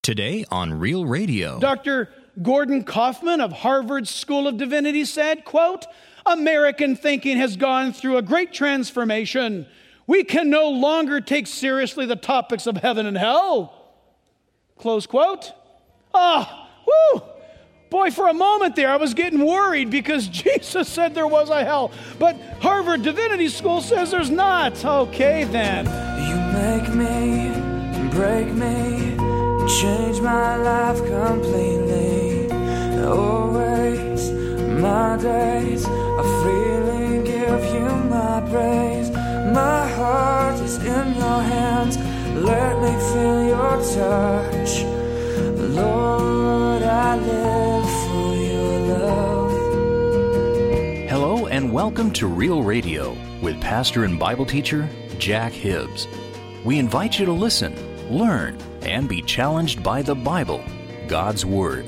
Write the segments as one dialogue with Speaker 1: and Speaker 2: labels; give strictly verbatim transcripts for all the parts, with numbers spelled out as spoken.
Speaker 1: Today on Real Radio.
Speaker 2: Doctor Gordon Kaufman of Harvard School of Divinity said, quote, "American thinking has gone through a great transformation. We can no longer take seriously the topics of heaven and hell." Close quote. Ah, oh, whoo. Boy, for a moment there, I was getting worried because Jesus said there was a hell. But Harvard Divinity School says there's not. Okay, then.
Speaker 3: You make me, break me, change my life completely. Always, my days, I freely give you my praise. My heart is in your hands. Let me feel your touch. Lord, I live for your love.
Speaker 1: Hello and welcome to Real Radio with pastor and Bible teacher Jack Hibbs. We invite you to listen, learn, and be challenged by the Bible, God's Word.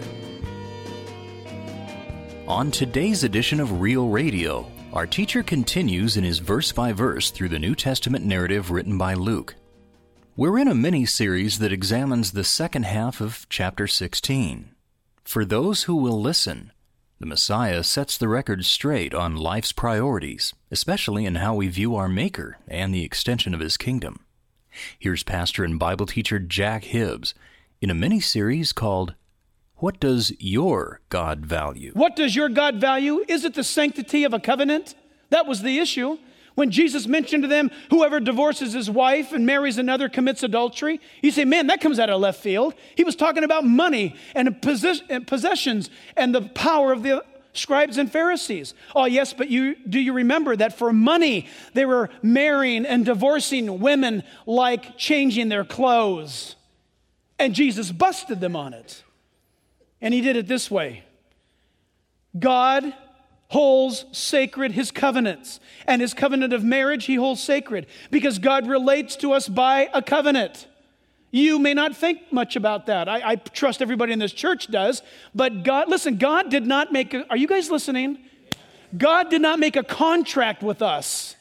Speaker 1: On today's edition of Real Radio, our teacher continues in his verse by verse through the New Testament narrative written by Luke. We're in a mini-series that examines the second half of chapter sixteen. For those who will listen, the Messiah sets the record straight on life's priorities, especially in how we view our Maker and the extension of His kingdom. Here's pastor and Bible teacher Jack Hibbs in a mini-series called, What Does Your God Value?
Speaker 2: What does your God value? Is it the sanctity of a covenant? That was the issue. When Jesus mentioned to them, whoever divorces his wife and marries another commits adultery, you say, man, that comes out of left field. He was talking about money and possessions and the power of the scribes and Pharisees. Oh, yes, but you do you remember that for money, they were marrying and divorcing women like changing their clothes. And Jesus busted them on it. And he did it this way. God holds sacred his covenants. And his covenant of marriage he holds sacred because God relates to us by a covenant. You may not think much about that. I, I trust everybody in this church does. But God, listen, God did not make, a, are you guys listening? God did not make a contract with us.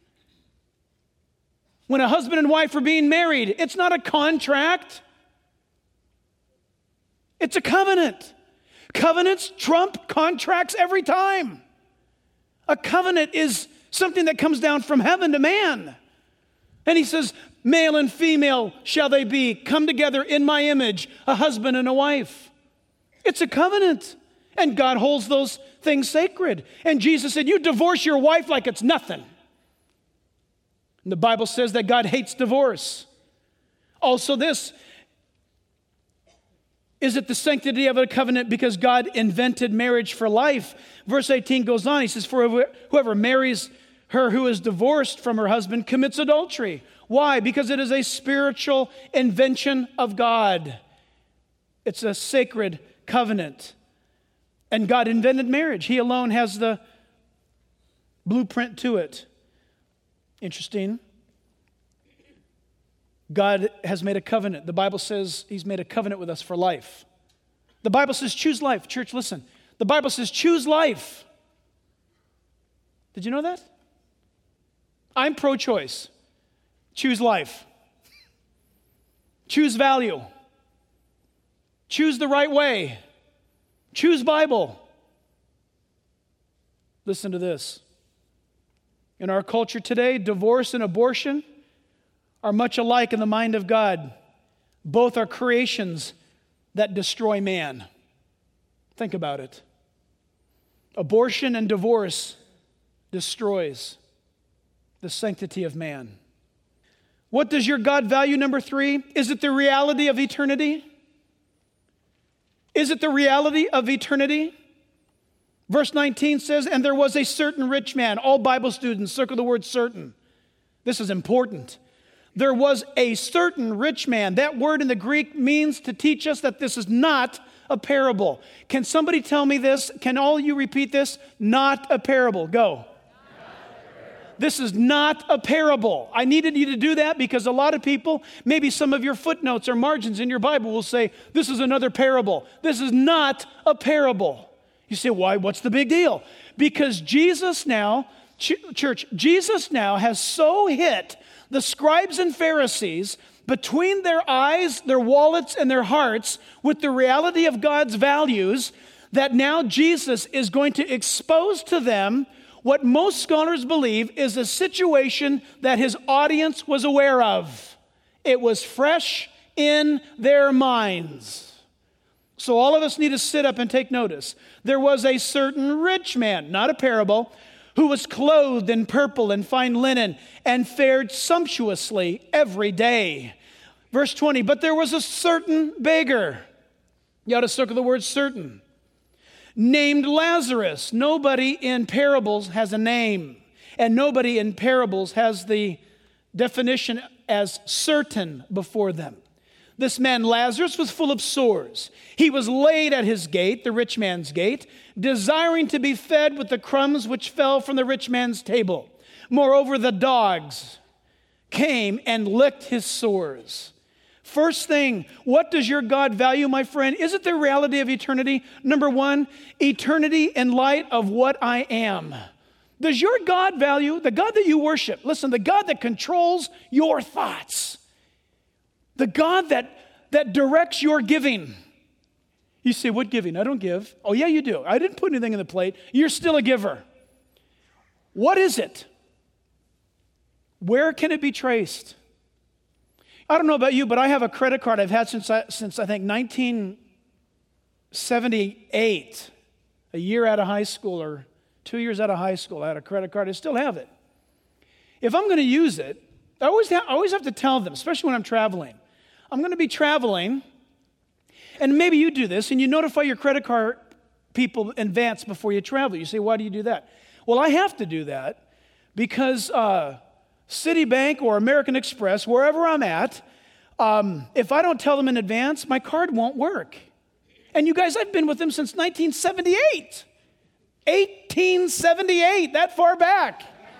Speaker 2: When a husband and wife are being married, it's not a contract. It's a covenant. Covenants trump contracts every time. A covenant is something that comes down from heaven to man. And he says, male and female shall they be, come together in my image, a husband and a wife. It's a covenant. And God holds those things sacred. And Jesus said, you divorce your wife like it's nothing. And the Bible says that God hates divorce. Also this, is it the sanctity of a covenant because God invented marriage for life? Verse eighteen goes on. He says, for whoever marries her who is divorced from her husband commits adultery. Why? Because it is a spiritual invention of God. It's a sacred covenant. And God invented marriage. He alone has the blueprint to it. Interesting. God has made a covenant. The Bible says he's made a covenant with us for life. The Bible says choose life. Church, listen. The Bible says choose life. Did you know that? I'm pro-choice. Choose life. Choose value. Choose the right way. Choose Bible. Listen to this. In our culture today, divorce and abortion are much alike in the mind of God. Both are creations that destroy man. Think about it. Abortion and divorce destroys the sanctity of man. What does your God value, number three? Is it the reality of eternity? Is it the reality of eternity? Verse nineteen says, and there was a certain rich man. All Bible students, circle the word certain. This is important. There was a certain rich man. That word in the Greek means to teach us that this is not a parable. Can somebody tell me this? Can all you repeat this? Not a parable. Go. This is not a parable. I needed you to do that because a lot of people, maybe some of your footnotes or margins in your Bible will say, this is another parable. This is not a parable. You say, why? What's the big deal? Because Jesus now, ch- church, Jesus now has so hit the scribes and Pharisees between their eyes, their wallets, and their hearts with the reality of God's values, that now Jesus is going to expose to them what most scholars believe is a situation that his audience was aware of. It was fresh in their minds. So all of us need to sit up and take notice. There was a certain rich man, not a parable, who was clothed in purple and fine linen and fared sumptuously every day. Verse twenty, but there was a certain beggar. You ought to circle the word certain. Named Lazarus. Nobody in parables has a name, and nobody in parables has the definition as certain before them. This man Lazarus was full of sores. He was laid at his gate, the rich man's gate, desiring to be fed with the crumbs which fell from the rich man's table. Moreover, the dogs came and licked his sores. First thing, what does your God value, my friend? Is it the reality of eternity? Number one, eternity in light of what I am. Does your God value, the God that you worship, listen, the God that controls your thoughts, the God that, that directs your giving. You say, what giving? I don't give. Oh, yeah, you do. I didn't put anything in the plate. You're still a giver. What is it? Where can it be traced? I don't know about you, but I have a credit card I've had since I, since I think nineteen seventy-eight, a year out of high school or two years out of high school. I had a credit card. I still have it. If I'm going to use it, I always, ha- I always have to tell them, especially when I'm traveling. I'm going to be traveling, and maybe you do this, and you notify your credit card people in advance before you travel. You say, why do you do that? Well, I have to do that because uh, Citibank or American Express, wherever I'm at, um, if I don't tell them in advance, my card won't work. And you guys, I've been with them since nineteen seventy-eight. eighteen seventy-eight, that far back.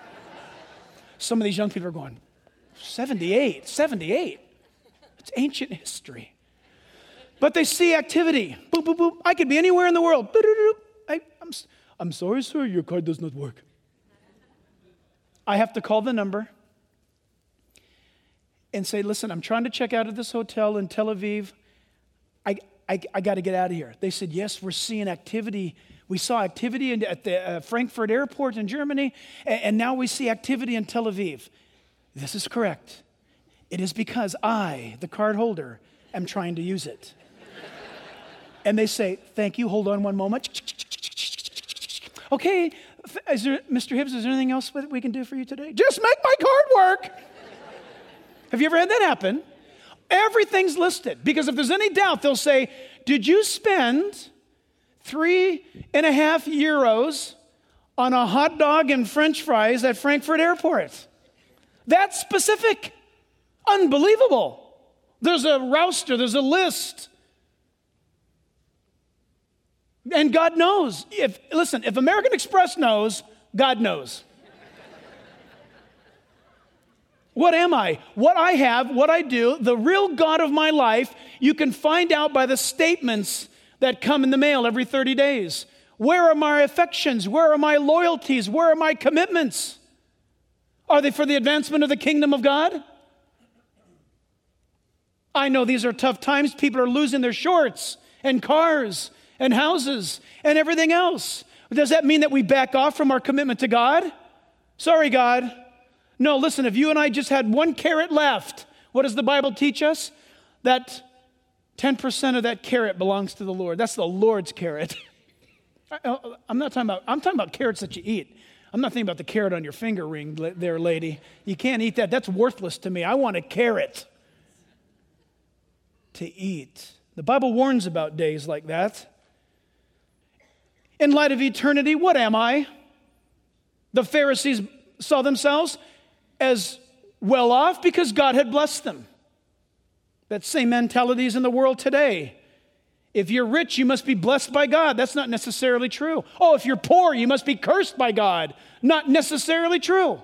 Speaker 2: Some of these young people are going, seventy-eight, seventy-eight. It's ancient history. But they see activity. Boop, boop, boop. I could be anywhere in the world. I, I'm, I'm sorry, sir, your card does not work. I have to call the number and say, listen, I'm trying to check out of this hotel in Tel Aviv. I, I, I got to get out of here. They said, yes, we're seeing activity. We saw activity in, at the uh, Frankfurt airport in Germany, and, and now we see activity in Tel Aviv. This is correct. It is because I, the card holder, am trying to use it. And they say, thank you, hold on one moment. Okay, is there, Mister Hibbs, is there anything else that we can do for you today? Just make my card work. Have you ever had that happen? Everything's listed, because if there's any doubt, they'll say, did you spend three and a half euros on a hot dog and French fries at Frankfurt Airport? That's specific. Unbelievable. There's a roster, there's a list. And God knows. If listen, if American Express knows, God knows. What am I? What I have, what I do, the real God of my life, you can find out by the statements that come in the mail every thirty days. Where are my affections? Where are my loyalties? Where are my commitments? Are they for the advancement of the kingdom of God? I know these are tough times. People are losing their shorts and cars and houses and everything else. Does that mean that we back off from our commitment to God? Sorry, God. No, listen, if you and I just had one carrot left, what does the Bible teach us? That ten percent of that carrot belongs to the Lord. That's the Lord's carrot. I'm not talking about, I'm talking about carrots that you eat. I'm not thinking about the carrot on your finger ring there, lady. You can't eat that. That's worthless to me. I want a carrot to eat. The Bible warns about days like that. In light of eternity, what am I? The Pharisees saw themselves as well off because God had blessed them. That same mentality is in the world today. If you're rich, you must be blessed by God. That's not necessarily true. Oh, if you're poor, you must be cursed by God. Not necessarily true.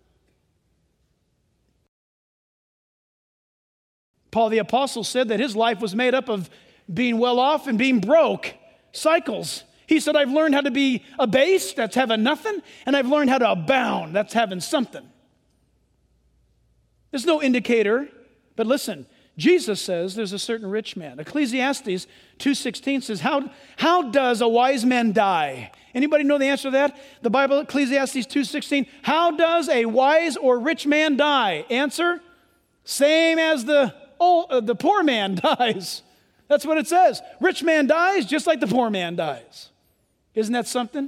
Speaker 2: Paul the Apostle said that his life was made up of being well off and being broke. Cycles. He said, I've learned how to be abased, that's having nothing, and I've learned how to abound, that's having something. There's no indicator But listen, Jesus says there's a certain rich man. Ecclesiastes two sixteen says, how, how does a wise man die? Anybody know the answer to that? The Bible, Ecclesiastes two sixteen, how does a wise or rich man die? Answer, same as the, old, uh, the poor man dies. That's what it says. Rich man dies just like the poor man dies. Isn't that something?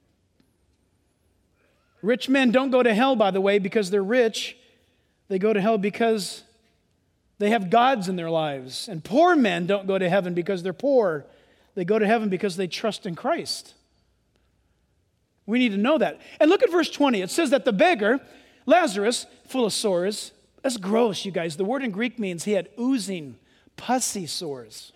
Speaker 2: Rich men don't go to hell, by the way, because they're rich. They go to hell because they have gods in their lives. And poor men don't go to heaven because they're poor. They go to heaven because they trust in Christ. We need to know that. And look at verse twenty. It says that the beggar, Lazarus, full of sores. That's gross, you guys. The word in Greek means he had oozing, pussy sores.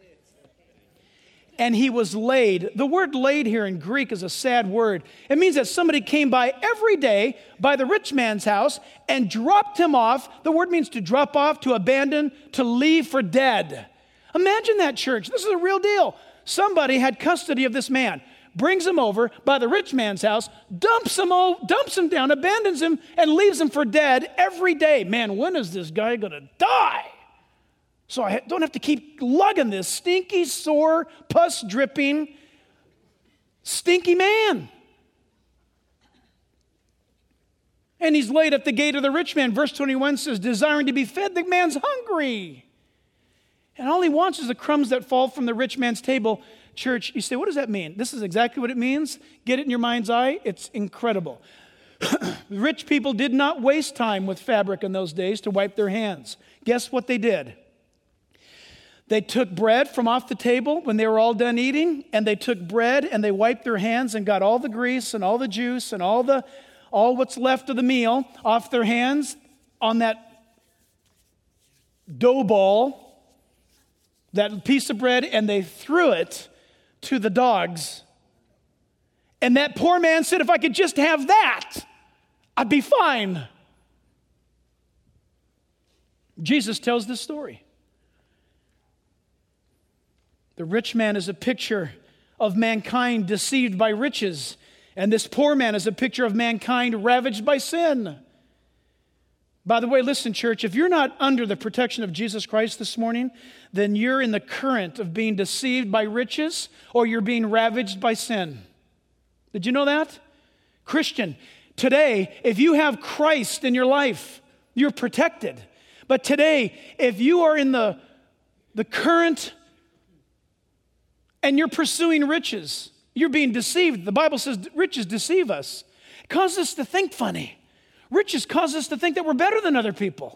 Speaker 2: And he was laid. The word laid here in Greek is a sad word. It means that somebody came by every day by the rich man's house and dropped him off. The word means to drop off, to abandon, to leave for dead. Imagine that, church. This is a real deal. Somebody had custody of this man, brings him over by the rich man's house, dumps him, o- dumps him down, abandons him, and leaves him for dead every day. Man, when is this guy going to die? So I don't have to keep lugging this stinky, sore, pus-dripping, stinky man. And he's laid at the gate of the rich man. Verse twenty-one says, desiring to be fed, the man's hungry. And all he wants is the crumbs that fall from the rich man's table. Church, you say, what does that mean? This is exactly what it means. Get it in your mind's eye. It's incredible. Rich people did not waste time with fabric in those days to wipe their hands. Guess what they did? They took bread from off the table when they were all done eating, and they took bread and they wiped their hands and got all the grease and all the juice and all the all what's left of the meal off their hands on that dough ball, that piece of bread, and they threw it to the dogs. And that poor man said, if I could just have that, I'd be fine. Jesus tells this story. The rich man is a picture of mankind deceived by riches, and this poor man is a picture of mankind ravaged by sin. By the way, listen, church, if you're not under the protection of Jesus Christ this morning, then you're in the current of being deceived by riches or you're being ravaged by sin. Did you know that? Christian, today, if you have Christ in your life, you're protected. But today, if you are in the, the current and you're pursuing riches, you're being deceived. The Bible says riches deceive us. It causes us to think funny. Riches cause us to think that we're better than other people.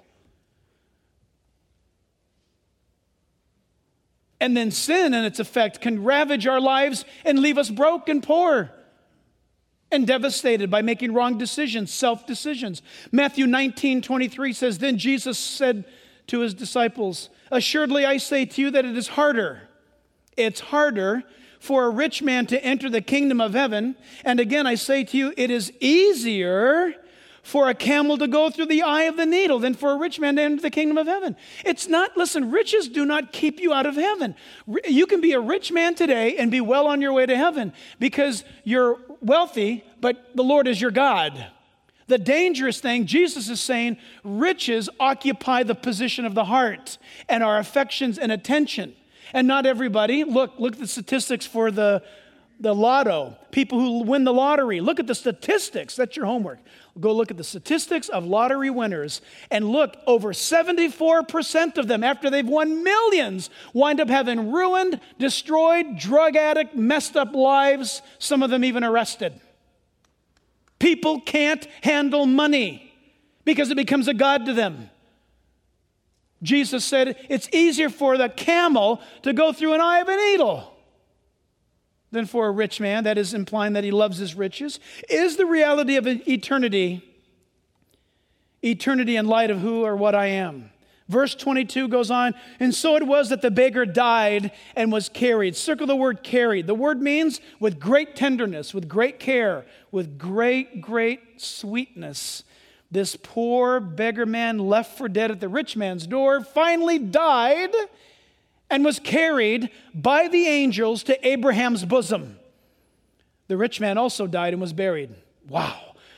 Speaker 2: And then sin and its effect can ravage our lives and leave us broke and poor and devastated by making wrong decisions, self-decisions. Matthew nineteen twenty-three says, then Jesus said to his disciples, assuredly I say to you that it is harder. It's harder for a rich man to enter the kingdom of heaven. And again, I say to you, it is easier for a camel to go through the eye of the needle than for a rich man to enter the kingdom of heaven. It's not, listen, riches do not keep you out of heaven. You can be a rich man today and be well on your way to heaven because you're wealthy, but the Lord is your God. The dangerous thing, Jesus is saying, riches occupy the position of the heart and our affections and attention. And not everybody. Look, look at the statistics for the, the lotto. People who win the lottery. Look at the statistics. That's your homework. Go look at the statistics of lottery winners. And look, over seventy-four percent of them, after they've won millions, wind up having ruined, destroyed, drug addict, messed up lives, some of them even arrested. People can't handle money because it becomes a god to them. Jesus said it's easier for the camel to go through an eye of a needle than for a rich man. That is implying that he loves his riches. Is the reality of eternity, eternity in light of who or what I am? Verse twenty-two goes on, and so it was that the beggar died and was carried. Circle the word carried. The word means with great tenderness, with great care, with great, great sweetness. This poor beggar man left for dead at the rich man's door finally died and was carried by the angels to Abraham's bosom. The rich man also died and was buried. Wow.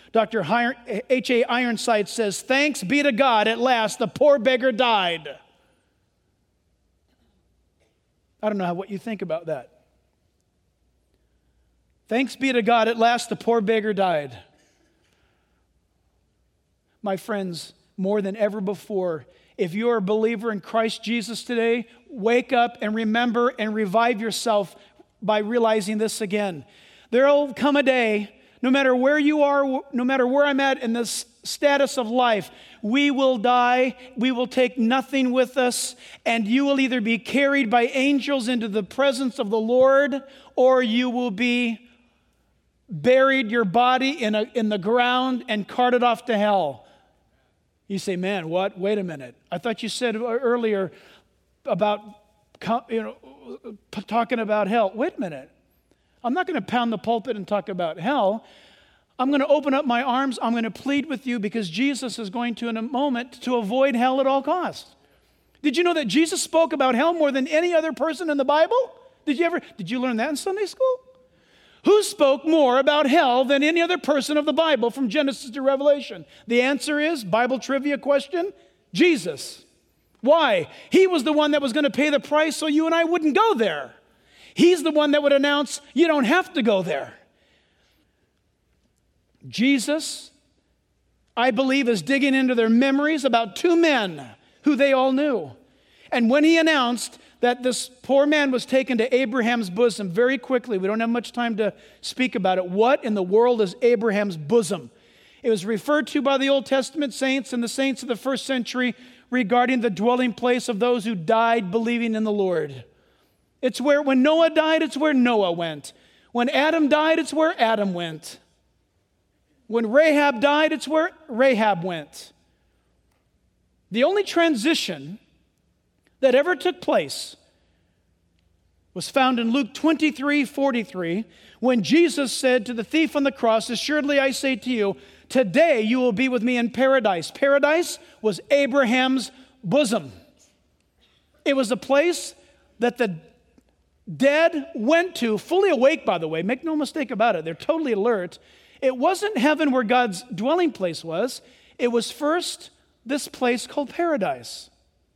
Speaker 2: Doctor H A Ironside says, "Thanks be to God, at last the poor beggar died." I don't know what you think about that. Thanks be to God, at last the poor beggar died. My friends, more than ever before, if you're a believer in Christ Jesus today, wake up and remember and revive yourself by realizing this again. There will come a day, no matter where you are, no matter where I'm at in this status of life, we will die, we will take nothing with us, and you will either be carried by angels into the presence of the Lord, or you will be buried, your body in, a, in the ground, and carted off to hell. You say, man, what? Wait a minute. I thought you said earlier about, you know, talking about hell. Wait a minute. I'm not going to pound the pulpit and talk about hell. I'm going to open up my arms. I'm going to plead with you because Jesus is going to, in a moment, to avoid hell at all costs. Did you know that Jesus spoke about hell more than any other person in the Bible? Did you ever, did you learn that in Sunday school? Who spoke more about hell than any other person of the Bible from Genesis to Revelation? The answer is, Bible trivia question, Jesus. Why? He was the one that was going to pay the price so you and I wouldn't go there. He's the one that would announce, you don't have to go there. Jesus, I believe, is digging into their memories about two men who they all knew. And when he announced that this poor man was taken to Abraham's bosom very quickly, we don't have much time to speak about it. What in the world is Abraham's bosom? It was referred to by the Old Testament saints and the saints of the first century regarding the dwelling place of those who died believing in the Lord. It's where, when Noah died, it's where Noah went. When Adam died, it's where Adam went. When Rahab died, it's where Rahab went. The only transition that ever took place was found in Luke twenty-three forty-three, when Jesus said to the thief on the cross, "Assuredly I say to you, today you will be with me in paradise." Paradise was Abraham's bosom. It was a place that the dead went to, fully awake, by the way. Make no mistake about it. They're totally alert. It wasn't heaven where God's dwelling place was. It was first this place called paradise.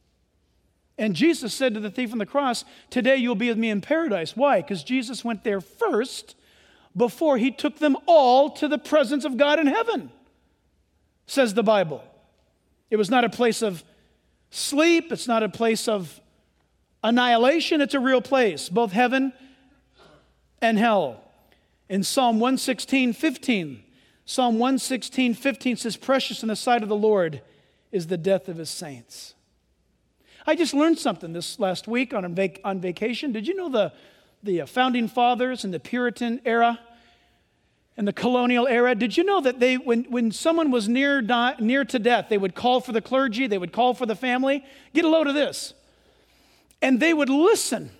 Speaker 2: And Jesus said to the thief on the cross, "Today you'll be with me in paradise." Why? Because Jesus went there first before he took them all to the presence of God in heaven, says the Bible. It was not a place of sleep. It's not a place of annihilation. It's a real place, both heaven and hell. In Psalm one sixteen fifteen, Psalm one sixteen fifteen says, "Precious in the sight of the Lord is the death of his saints." I just learned something this last week on, vac- on vacation. Did you know the, the founding fathers and the Puritan era and the colonial era? Did you know that they, when, when someone was near, die, near to death, they would call for the clergy, they would call for the family? Get a load of this. And they would listen.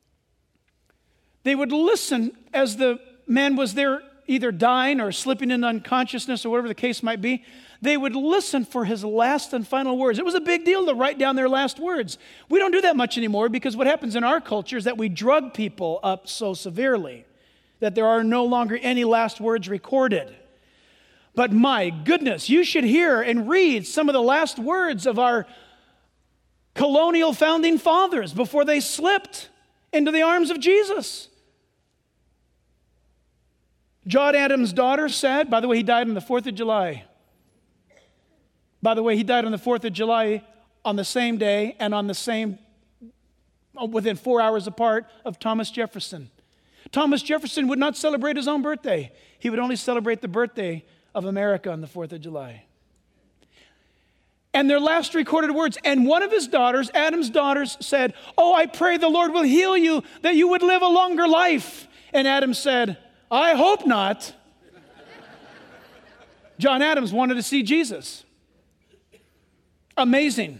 Speaker 2: They would listen as the man was there either dying or slipping into unconsciousness or whatever the case might be. They would listen for his last and final words. It was a big deal to write down their last words. We don't do that much anymore because what happens in our culture is that we drug people up so severely that there are no longer any last words recorded. But my goodness, you should hear and read some of the last words of our colonial founding fathers before they slipped into the arms of Jesus. John Adams' daughter said, by the way, he died on the fourth of July. By the way, he died on the fourth of July on the same day and on the same, within four hours apart of Thomas Jefferson. Thomas Jefferson would not celebrate his own birthday. He would only celebrate the birthday of America on the fourth of July. And their last recorded words, and one of his daughters, Adam's daughters, said, "Oh, I pray the Lord will heal you, that you would live a longer life." And Adam said, "I hope not." John Adams wanted to see Jesus. Amazing.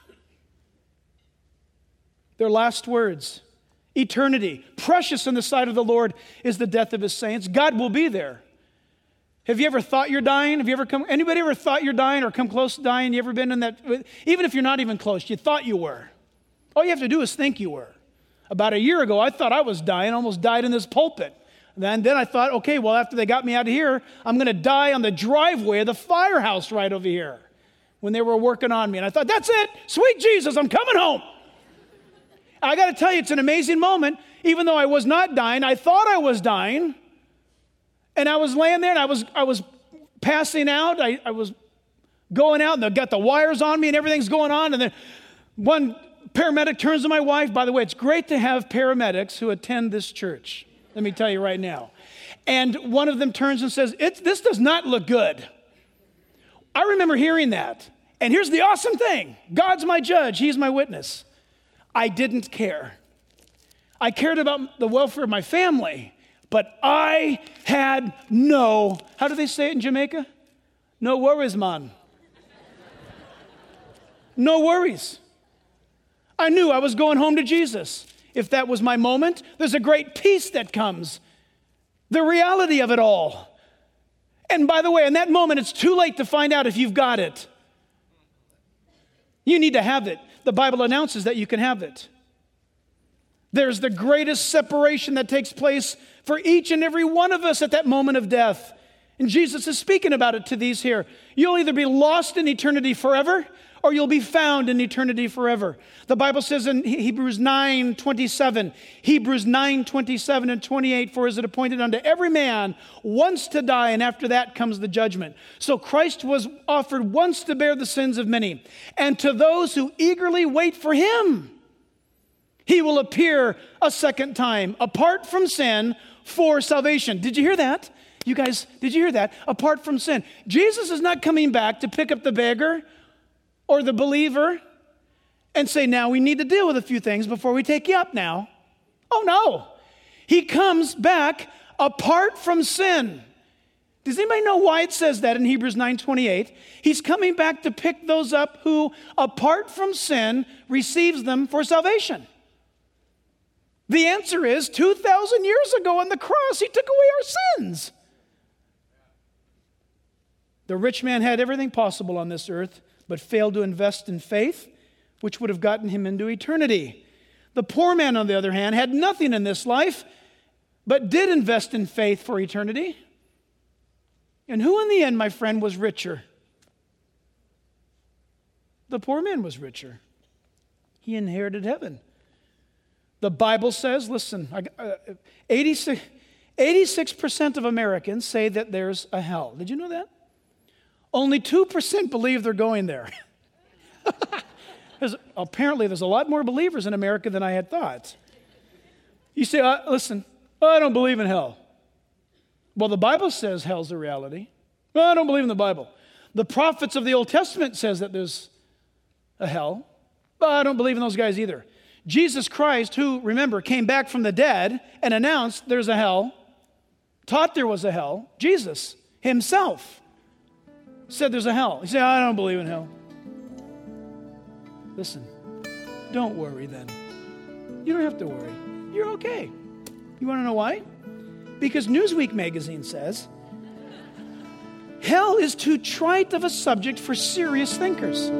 Speaker 2: Their last words, eternity, precious in the sight of the Lord is the death of his saints. God will be there. Have you ever thought you're dying? Have you ever come, anybody ever thought you're dying or come close to dying? You ever been in that, even if you're not even close, you thought you were. All you have to do is think you were. About a year ago, I thought I was dying, almost died in this pulpit. And then I thought, okay, well, after they got me out of here, I'm going to die on the driveway of the firehouse right over here when they were working on me. And I thought, that's it. Sweet Jesus, I'm coming home. I got to tell you, it's an amazing moment. Even though I was not dying, I thought I was dying. And I was laying there and I was I was passing out. I, I was going out and they got the wires on me and everything's going on. And then one paramedic turns to my wife. By the way, it's great to have paramedics who attend this church. Let me tell you right now. And one of them turns and says, it's, this does not look good. I remember hearing that. And here's the awesome thing. God's my judge. He's my witness. I didn't care. I cared about the welfare of my family, but I had no, how do they say it in Jamaica? No worries, man. No worries. I knew I was going home to Jesus. If that was my moment, there's a great peace that comes. The reality of it all. And by the way, in that moment, it's too late to find out if you've got it. You need to have it. The Bible announces that you can have it. There's the greatest separation that takes place for each and every one of us at that moment of death. And Jesus is speaking about it to these here. You'll either be lost in eternity forever, or you'll be found in eternity forever. The Bible says in Hebrews nine twenty-seven, Hebrews nine twenty-seven and twenty-eight, for is it appointed unto every man once to die, and after that comes the judgment. So Christ was offered once to bear the sins of many. And to those who eagerly wait for him, he will appear a second time, apart from sin, for salvation. Did you hear that? You guys, did you hear that? Apart from sin. Jesus is not coming back to pick up the beggar or the believer and say, now we need to deal with a few things before we take you up now. Oh, no. He comes back apart from sin. Does anybody know why it says that in Hebrews nine twenty-eight? He's coming back to pick those up who, apart from sin, receives them for salvation. The answer is two thousand years ago on the cross, he took away our sins. The rich man had everything possible on this earth, but failed to invest in faith, which would have gotten him into eternity. The poor man, on the other hand, had nothing in this life, but did invest in faith for eternity. And who in the end, my friend, was richer? The poor man was richer. He inherited heaven. The Bible says, listen, eighty-six, eighty-six percent of Americans say that there's a hell. Did you know that? Only two percent believe they're going there. there's, apparently, there's a lot more believers in America than I had thought. You say, uh, listen, oh, I don't believe in hell. Well, the Bible says hell's a reality. Well, I don't believe in the Bible. The prophets of the Old Testament says that there's a hell. Well, I don't believe in those guys either. Jesus Christ, who, remember, came back from the dead and announced there's a hell, taught there was a hell, Jesus himself said there's a hell. He said, I don't believe in hell. Listen, don't worry then. You don't have to worry. You're okay. You want to know why? Because Newsweek magazine says, hell is too trite of a subject for serious thinkers.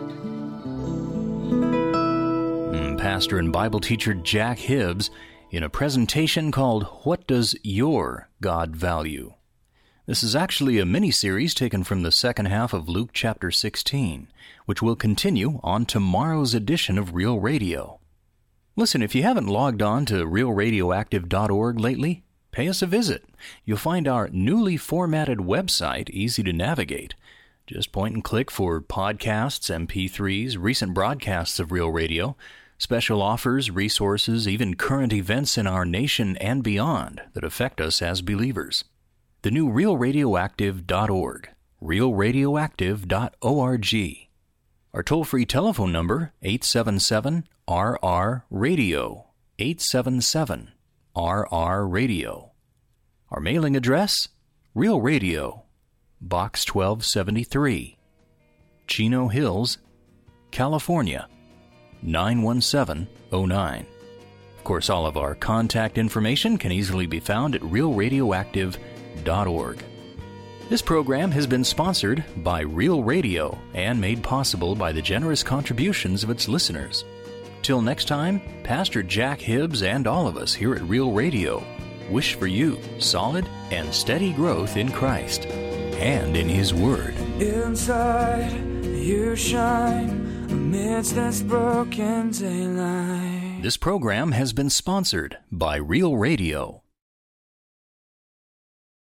Speaker 1: Pastor and Bible teacher Jack Hibbs in a presentation called What Does Your God Value? This is actually a mini-series taken from the second half of Luke chapter sixteen, which will continue on tomorrow's edition of Real Radio. Listen, if you haven't logged on to real radioactive dot org lately, pay us a visit. You'll find our newly formatted website easy to navigate. Just point and click for podcasts, M P threes, recent broadcasts of Real Radio, special offers, resources, even current events in our nation and beyond that affect us as believers. The new real radioactive dot org, real radioactive dot org. Our toll-free telephone number, eight seven seven R R radio, eight seven seven R R radio. Our mailing address, Real Radio, Box twelve seventy-three, Chino Hills, California, nine one seven oh nine. Of course, all of our contact information can easily be found at real radioactive dot org. This program has been sponsored by Real Radio and made possible by the generous contributions of its listeners. Till next time, Pastor Jack Hibbs and all of us here at Real Radio wish for you solid and steady growth in Christ and in His Word.
Speaker 3: Inside you shine amidst this broken daylight.
Speaker 1: This program has been sponsored by Real Radio.